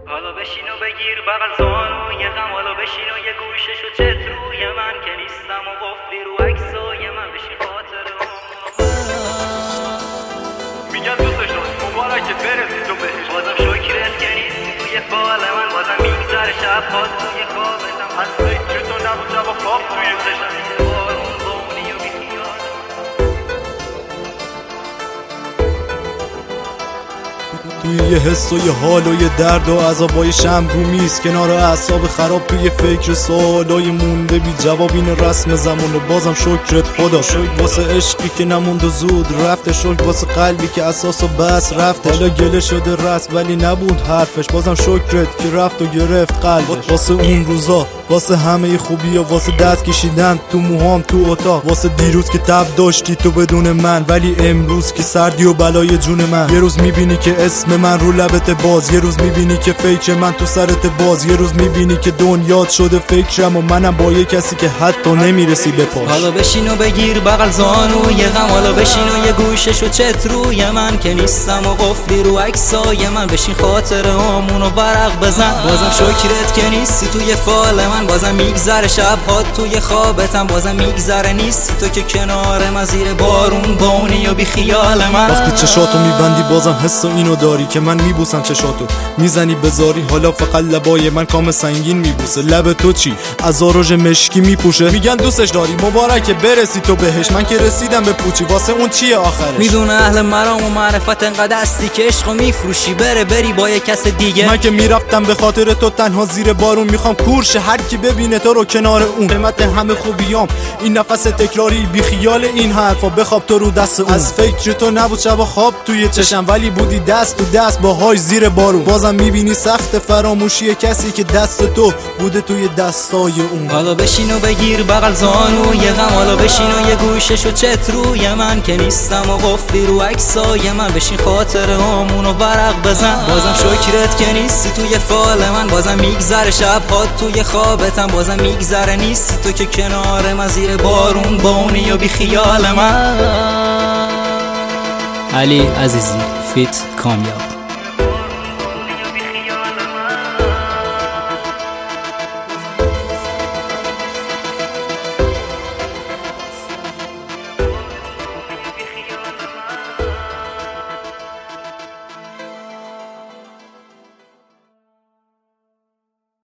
حالا بشین و بگیر بغل زانوی غم، حالا بشین و یه گوشش و چت روی من که نیستم و قفلی رو عکسای من، بشین خاطر میگن دوستش داشت مبارکه برسی تو بهش، بازم شکرت که نیستی توی فال من، بازم میگذره شب هات توی خوابتم، از فکر تو نبود شب و خواب توی چشم، بارون بونی و بیخیال. توی یه حس و یه حال و یه درد و عذابای شم رو میز کنار اعصاب خراب، توی فکر سوالای مونده بی جواب، این رسم زمونه. بازم شکرت خدا، شکر واسه عشقی که نموند و زود رفته، شکر واسه قلبی که اساس و بس رفته، حالا گله شده رست ولی نبود حرفش، بازم شکرت که رفت و گرفت قلبش. واسه اون روزا، واسه همه خوبی ها، واسه دست کشیدن تو موهام تو اتاق، واسه دیروز که تب داشتی تو بدون من، ولی امروز که سردی و بلای جون من. یه روز میبینی که اسم من رو لبت باز، یه روز میبینی که فکر من تو سرت باز، یه روز میبینی که دنیات شده فکرم و منم با یه کسی که حتی نمیرسی به پاش. حالا بشین و بگیر بغل زانوی غم، حالا بشین و یه گوشش و چت روی من که نیستم و قفلی رو عکسای من، بشین خاطر همونو ورق بزن. بازم شکرت که نیستی توی فال من، بازم میگذره شب ها توی خوابتم، بازم میگذره نیستی تو که کنار من، زیر بارون بونی و بی خیال من. وقتی چشاتو میبندی بازم حس و اینو داری که من میبوسم چشاتو، میزنی بزاری حالا فقط لبای من کام سنگین میبوسه. لب تو چی از آروژ مشکی میپوشه، میگن دوستش داری مبارکه برسی تو بهش، من که رسیدم به پوچی واسه اون چیه آخرش. میدونه اهل مرام و معرفت انقدر هستی که عشقو میفروشی بری با یه کس دیگه. من که میرفتم به خاطر تو تنها زیر بارون، میخوام کورش هر کی ببینه تو رو کنار اون. قیمت همه خوبیام این نفس تکراری، بی خیال این حرفا بخواب تو رو دست اون. از فکر تو نبود شب خواب توی چشم، ولی بودی دست تو دست باهاش زیر بارون. بازم میبینی سخت فراموشی کسی که دست تو بوده توی دستای اون. حالا بشین و بگیر بغل زانوی غم، حالا بشین و یه گوشش و چت روی من که نیستم و قفلی رو عکسای من، بشین خاطر همونو ورق بزن. بازم شکرت که نیستی توی فال من، بازم میگذره شب ها توی خوابتم، بازم میگذره نیستی تو که کنار من، زیر بارون بونی و بی خیال من. علی عزیزی فیت کامیاب.